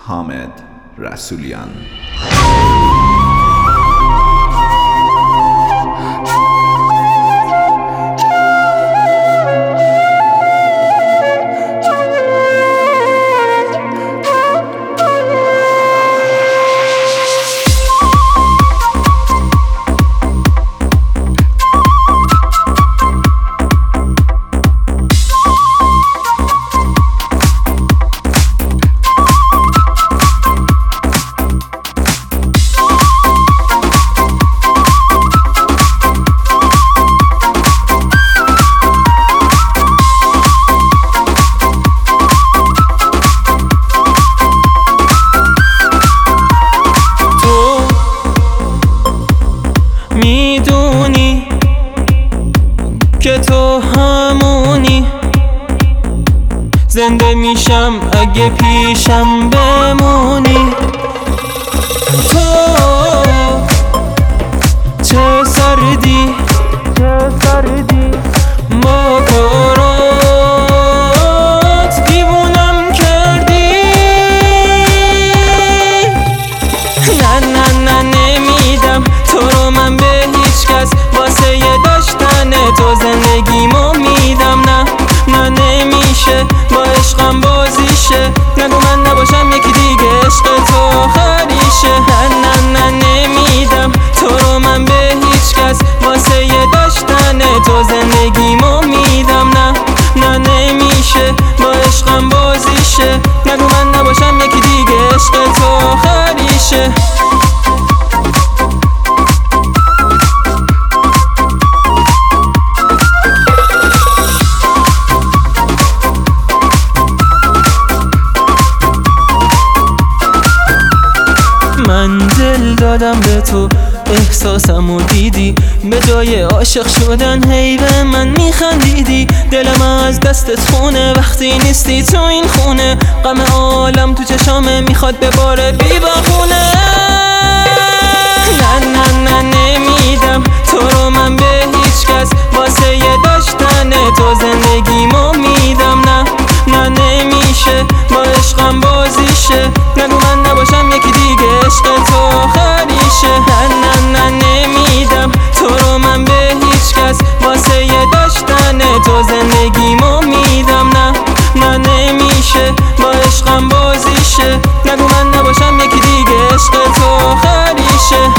حامد رسولیان. میدونی که تو همونی، زنده میشم اگه پیشم بمونی. تو چه سردی با کارات دیوونم کردی. نه نمیدم تو رو من به هیچ کس، واسه یه داشتن تو زندگیمو میدم. نه نمیشه با عشقم بازیشه، نگو من نباشم یکی دیگه عشق تو آخریشه. نه نمیدم تو رو من به هیچ کس، واسه یه داشتن تو زندگیمو میدم. نه نمیشه با عشقم بازیشه، نگو من نباشم یکی دیگه عشق تو آخریشه. من دل دادم به تو، احساسمو دیدی، به جای عاشق شدن هی به من میخندیدی. دلم از دستت خونه وقتی نیستی تو این خونه، غم عالم تو چشامه میخواد بباره بی بهونه. نه نمیدم تو رو من به هیچ کس، واسه یه داشتن تو زندگیمو میدم. نه نمیشه با عشقم بازیشه، نگو من نباشم یکی دیگه عشق تو آخریشه. نه نمیدم تو رو من به هیچ کس، واسه یه داشتن تو زندگیمو میدم. نه نمیشه با عشقم بازیشه، نگو من نباشم یکی دیگه عشق تو آخریشه.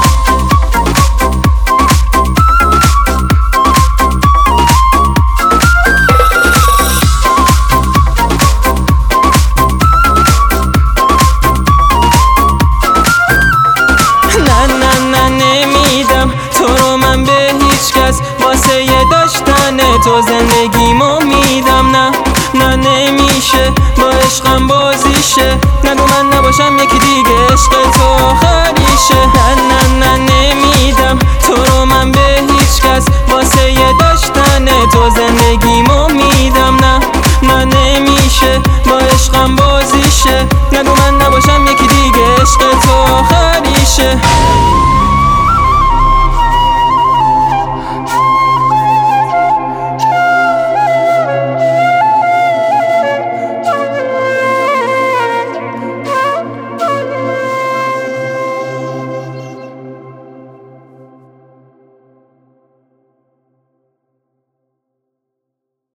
واسه یه داشتن تو زندگیمو میدم. نه نمیشه با عشقم بازیشه، نگو من نباشم یکی دیگه عشق تو آخریشه. نه نمیدم تو رو من به هیچ کس، واسه یه داشتن تو زندگیمو میدم. نه نمیشه با عشقم بازیشه، نگو من نباشم یکی دیگه عشق تو آخریشه.